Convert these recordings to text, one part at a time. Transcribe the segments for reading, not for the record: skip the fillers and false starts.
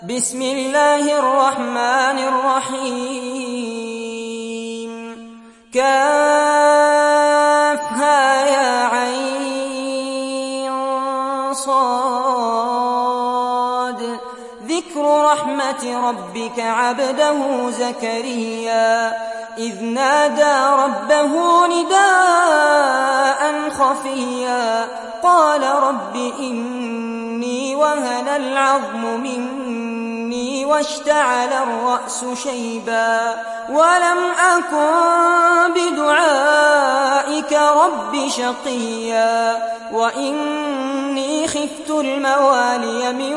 بسم الله الرحمن الرحيم. كافها يا عين صاد. ذكر رحمة ربك عبده زكريا إذ نادى ربه نداء خفيا قال رب إني وهن العظم مني واشتعل الرأس شيبا ولم أكن بدعائك رب شقيا وإني خفت الموالي من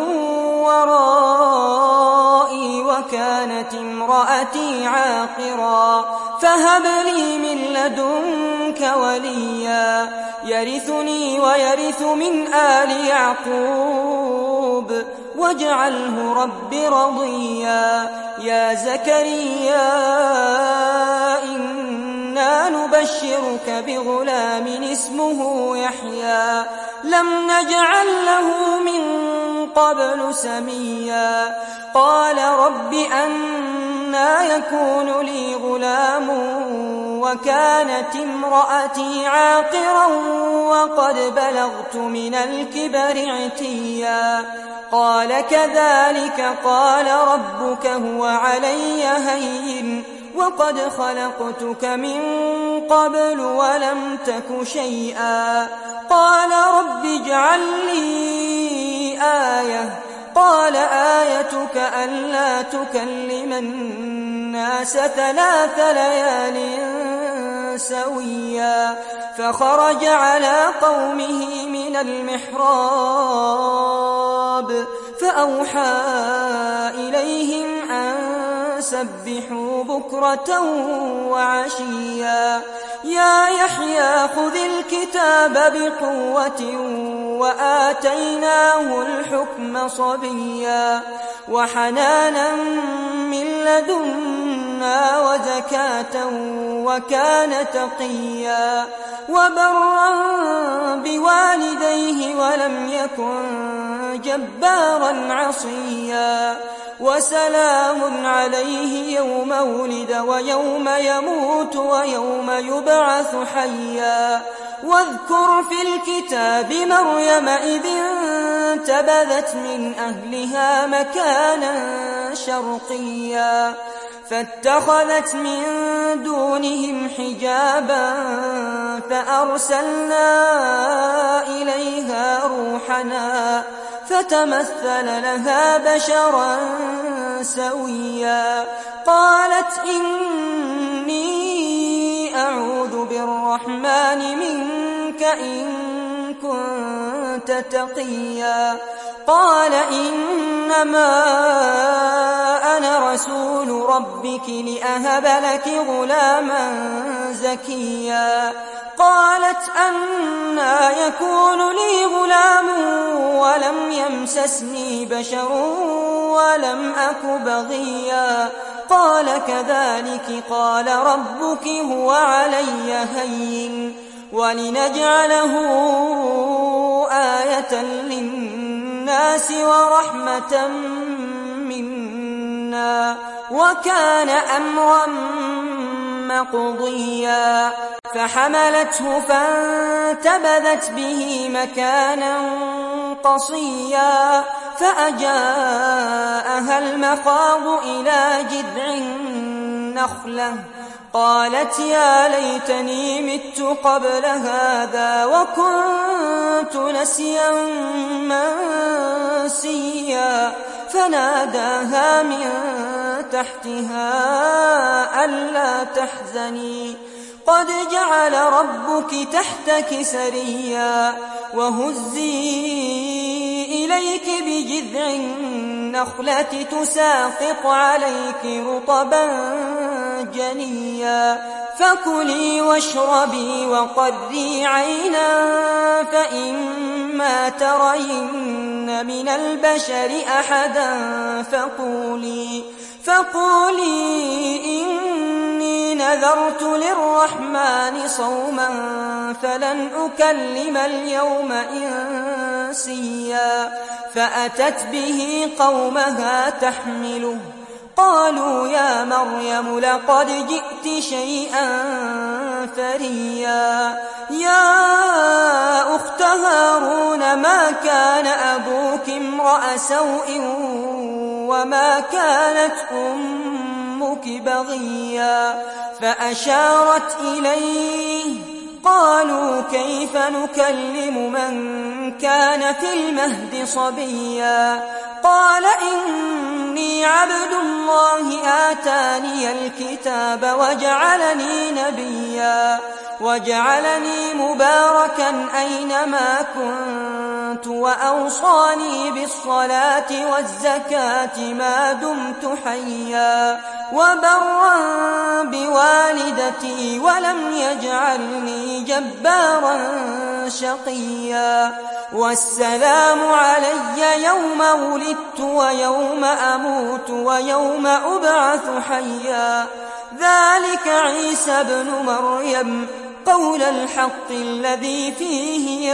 ورائي وكانت امرأتي عاقرا فهب لي من لدنك وليا يرثني ويرث من آل يعقوب واجعله رب رضيا. يا زكريا إنا نبشرك بغلام اسمه يحيى لم نجعل له من قبل سميا قال رب أنى يكون لي غلام وكانت امرأتي عاقرا وقد بلغت من الكبر عتيا قال كذلك قال ربك هو علي هين وقد خلقتك من قبل ولم تك شيئا قال رب اجعل لي آية قال آيتك ألا تكلم الناس 3 ليال سويا فخرج على قومه من المحراب فأوحى إليهم أن سبحوا بكرة وعشيا يا يحيى خذ الكتاب بقوة وآتيناه الحكم صبيا وحنانا من لدنا وزكاة وكان تقيا وبرا بوالديه ولم يكن جبارا عصيا وسلام عليه يوم ولد ويوم يموت ويوم يبعث حيا واذكر في الكتاب مريم إذ انتبذت من أهلها مكانا شرقيا فاتخذت من دونهم حجابا فأرسلنا إليها روحنا فتمثل لها بشرا سويا قالت إني أعوذ بالرحمن منك إن كنت تقيا قال إنما أنا رسول ربك لأهب لك غلاما زكيا قالت أنى يكون لي غلام ولم يمسسني بشر ولم أك بغيا قال كذلك قال ربك هو علي هين ولنجعله آية للناس ورحمة منا وكان أمرا مقضيا فحملته فانتبذت به مكانا قصيا فأجاءها المخاض إلى جذع النخلة قالت يا ليتني مت قبل هذا وكنت نسيا منسيا فناداها من تحتها ألا تحزني قد جعل ربك تحتك سريا وهزي إليك بجذع النخلة تساقط عليك رطبا جنيا فكلي واشربي وقري عينا فإما ترين من البشر أحدا فقولي إني نذرت للرحمن صوما فلن أكلم اليوم إنسيا فأتت به قومها تحمله قالوا يا مريم لقد جئت شيئا فريا يا أخت هارون ما كان أبوك امرأ سوء وما كانت أمك بغيا فأشارت إليه قالوا كيف نكلم من كان في المهد صبيا قال إني عبد الله آتاني الكتاب وجعلني نبيا وجعلني مباركا أينما كنت وأوصاني بالصلاة والزكاة ما دمت حيا وبرا بوالدتي ولم يجعلني جبارا شقيا والسلام علي يوم ولدت ويوم أموت ويوم أبعث حيا ذلك عيسى بن مريم قول الحق الذي فيه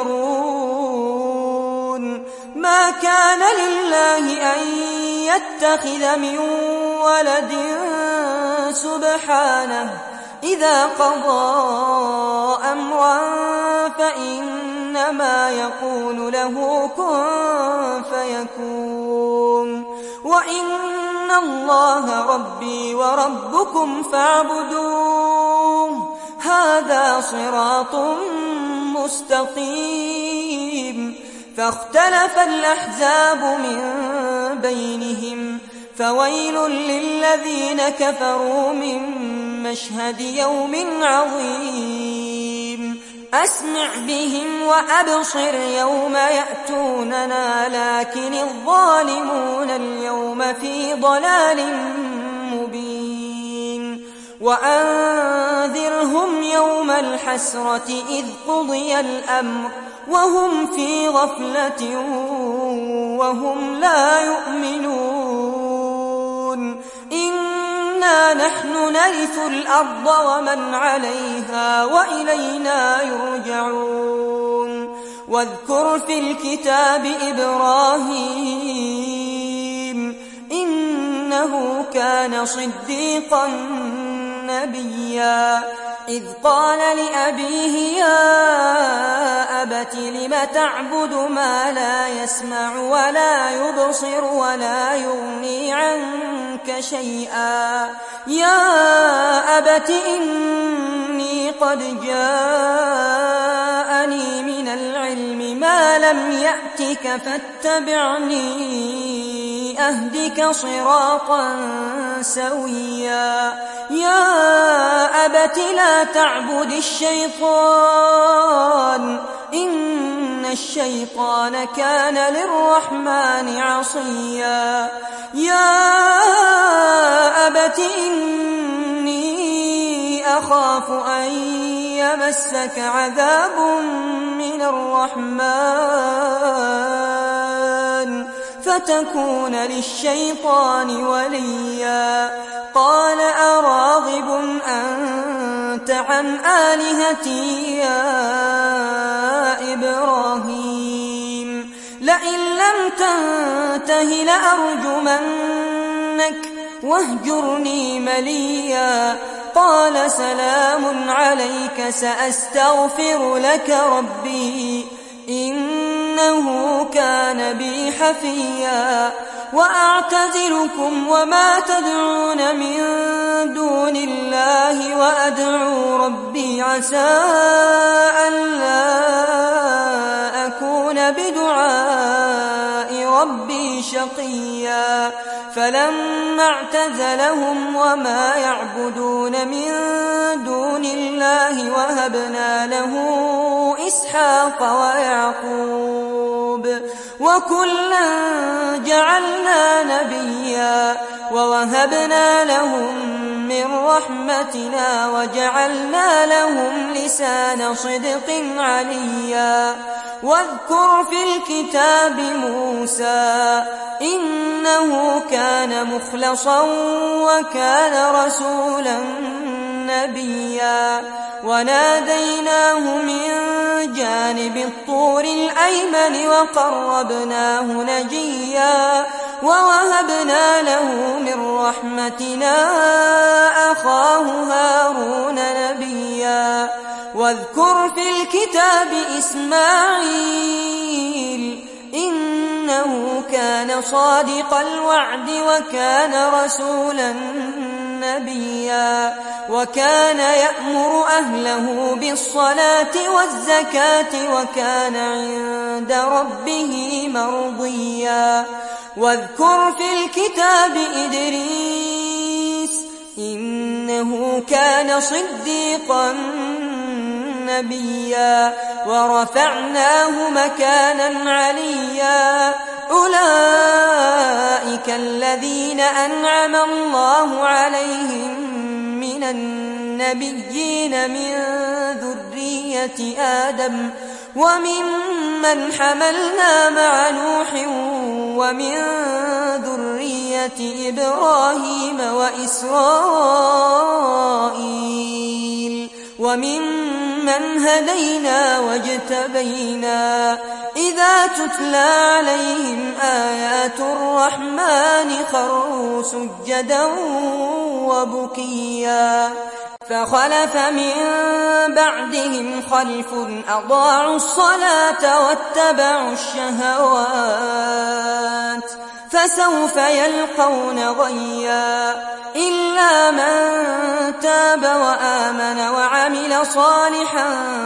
يمترون ما كان لله أن يتخذ من ولد سبحانه إذا قضى أمرا فإنما يقول له كن فيكون وإن الله ربي وربكم فاعبدوه هذا صراط مستقيم فاختلف الأحزاب من بينهم فويل للذين كفروا من مشهد يوم عظيم أسمع بهم وأبصر يوم يأتوننا لكن الظالمون اليوم في ضلال مبين وأنذرهم يوم الحسرة إذ قضي الأمر وهم في غفلة وهم لا يؤمنون إنا نحن نرث الأرض ومن عليها وإلينا يرجعون واذكر في الكتاب إبراهيم إنه كان صديقا نبيا إذ قال لأبيه يا أبت لم تعبد ما لا يسمع ولا يبصر ولا يغني عنك شيئا يا أبت إني قد جاءني من العلم ما لم يأتك فاتبعني أهدك صراطا سويا يا أبت لا تعبد الشيطان إن الشيطان كان للرحمن عصيا يا أبت إني أخاف أن يمسك عذاب من الرحمن فتكون للشيطان وليا قال أراغب أنت عن آلهتي يا إبراهيم لئن لم تنته لأرجمنك واهجرني مليا قال سلام عليك سأستغفر لك ربي إنه كان بي حفيا وأعتزلكم وما تدعون من دون الله وأدعو ربي عسى ألا أكون بدعاء ربي شقيا فلما اعتزلهم وما يعبدون من دون الله وهبنا له إسحاق ويعقوب وكلا جعلنا نبيا ووهبنا لهم من رحمتنا وجعلنا لهم لسان صدق عليا واذكر في الكتاب موسى إنه كان مخلصا وكان رسولا نبيا وناديناه من جانب الطور الأيمن وقربناه نجيا ووهبنا له من رحمتنا أخاه هارون نبيا واذكر في الكتاب إسماعيل إنه كان صادق الوعد وكان رسولا نبيا وكان يأمر أهله بالصلاة والزكاة وكان عند ربه مرضيا واذكر في الكتاب إدريس إنه كان صديقا نبيا ورفعناه مكانا عليا أولئك الذين أنعم الله عليهم من النبيين من ذرية آدم وممن حملنا مع نوح ومن ذرية إبراهيم وإسرائيل وممن هدينا واجتبينا إذا تتلى عليهم آيات الرحمن خروا سجدا وبكيا فخلف من بعدهم خلف أضاعوا الصلاة واتبعوا الشهوات فسوف يلقون غيا إلا من تاب وآمن وعمل صالحا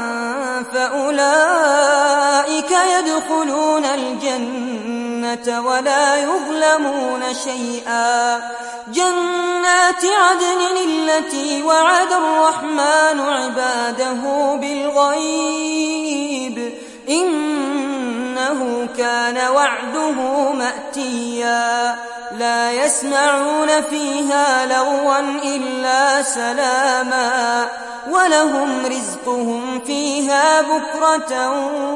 فأولئك يدخلون الجنة ولا يظلمون شيئا جنات عدن التي وعد الرحمن عباده بالغيب إنه كان وعده مأتيا لا يسمعون فيها لغوا إلا سلاما ولهم رزقهم فيها بكرة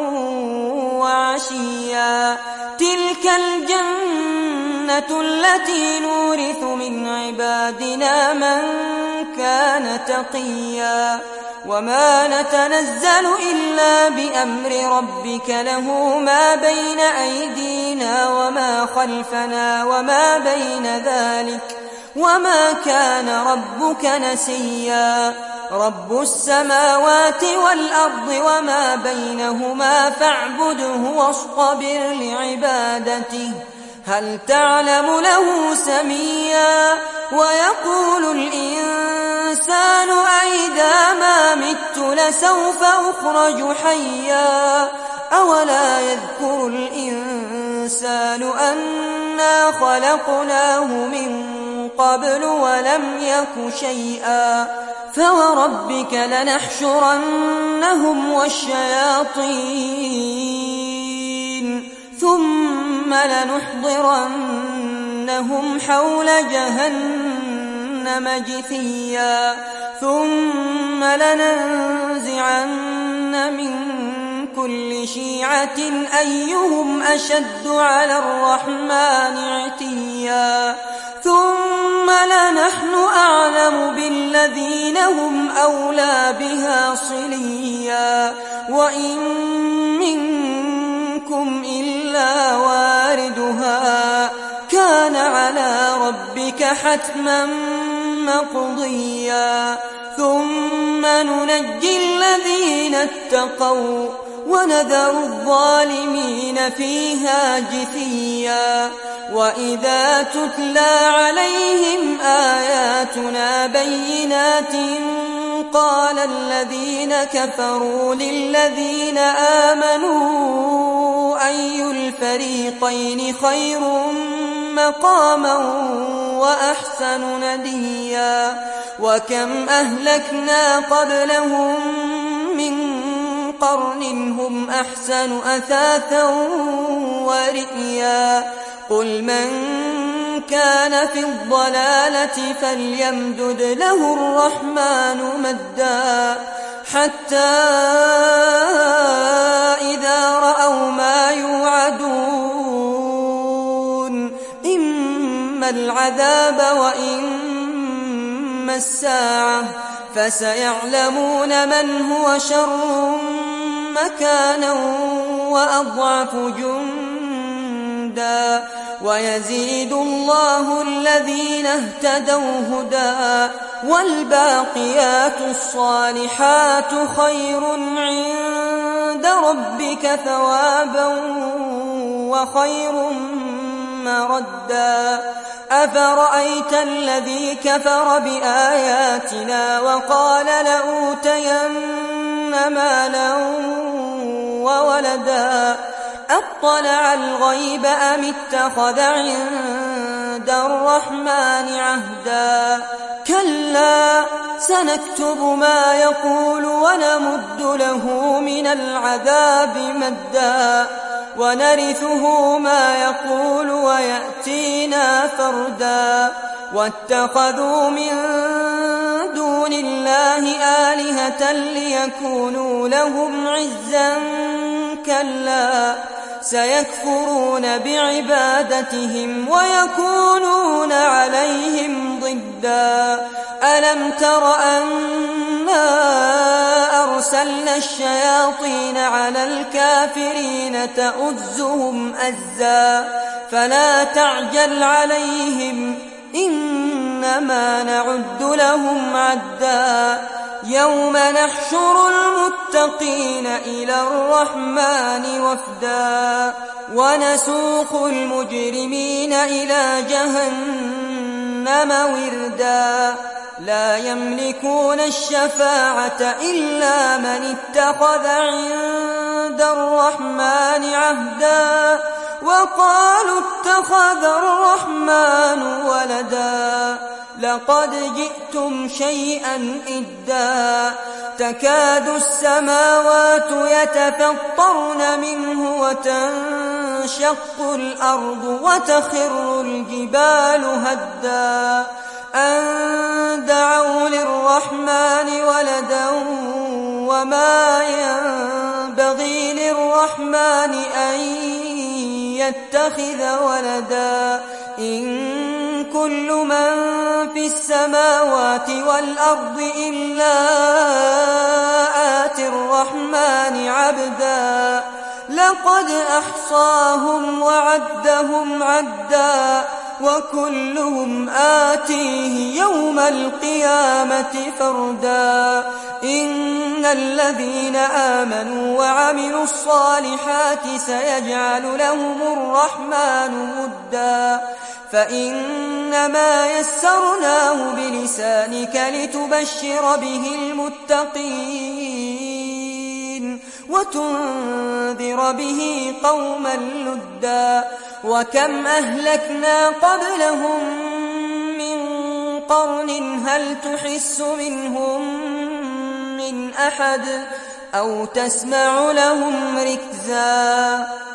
وعشيا تلك الجنة التي نورث من عبادنا من كان تقيا وما نتنزل إلا بأمر ربك له ما بين أيدينا وما خلفنا وما بين ذلك وما كان ربك نسيا رب السماوات والأرض وما بينهما فاعبده واصطبر لعبادته هل تعلم له سميا ويقول الإنسان أئذا ما مت لسوف أخرج حيا أولا يذكر الإنسان أنا خلقناه من قبل ولم يك شيئا فوربك لنحشرنهم والشياطين ثم لنحضرنهم حول جهنم جثيا ثم لننزعن من كل شيعة أيهم أشد على الرحمن عتيا ثم لنحن أعلم بالذين هم أولى بها صليا وإن منكم إلا واردها كان على ربك حتما مقضيا ثم ننجي الذين اتقوا ونذر الظالمين فيها جثيا وإذا تتلى عليهم آياتنا بينات قال الذين كفروا للذين آمنوا أي الفريقين خير مقاما وأحسن نديا وكم أهلكنا قبلهم من قرن هم أحسن أثاثا ورئيا قل من كان في الضلالة فليمدد له الرحمن مدا حتى إذا رأوا ما يوعدون إما العذاب وإما الساعة فسيعلمون من هو شر مكانا وأضعف جندا ويزيد الله الذين اهتدوا هدى والباقيات الصالحات خير عند ربك ثوابا وخير مردا أفرأيت الذي كفر بآياتنا وقال لأوتين مالا وولدا أطلع الغيب أم اتخذ عند الرحمن عهدا كلا سنكتب ما يقول ونمد له من العذاب مدا ونرثه ما يقول ويأتينا فردا واتخذوا من دون الله آلهة ليكونوا لهم عزا كلا سيكفرون بعبادتهم ويكونون عليهم ضدا ألم تر أنا أرسلنا الشياطين على الكافرين تؤزهم أزا فلا تعجل عليهم إنما نعد لهم عدا يوم نحشر المتقين إلى الرحمن وفدا ونسوق المجرمين إلى جهنم وردا لا يملكون الشفاعة إلا من اتخذ عند الرحمن عهدا وقالوا اتخذ الرحمن ولدا لقد جئتم شيئا إدا تكاد السماوات يتفطرن منه وتنشق الأرض وتخر الجبال هدا أن دعوا للرحمن ولدا وما ينبغي للرحمن أن يتخذ ولدا إن كل من في السماوات والأرض إلا آتي الرحمن عبدا لقد أحصاهم وعدهم عدا وكلهم آتيه يوم القيامة فردا إن الذين آمنوا وعملوا الصالحات سيجعل لهم الرحمن مدا فإنما يسرناه بلسانك لتبشر به المتقين وتنذر به قوما لدا وكم أهلكنا قبلهم من قرن هل تحس منهم من أحد أو تسمع لهم ركزا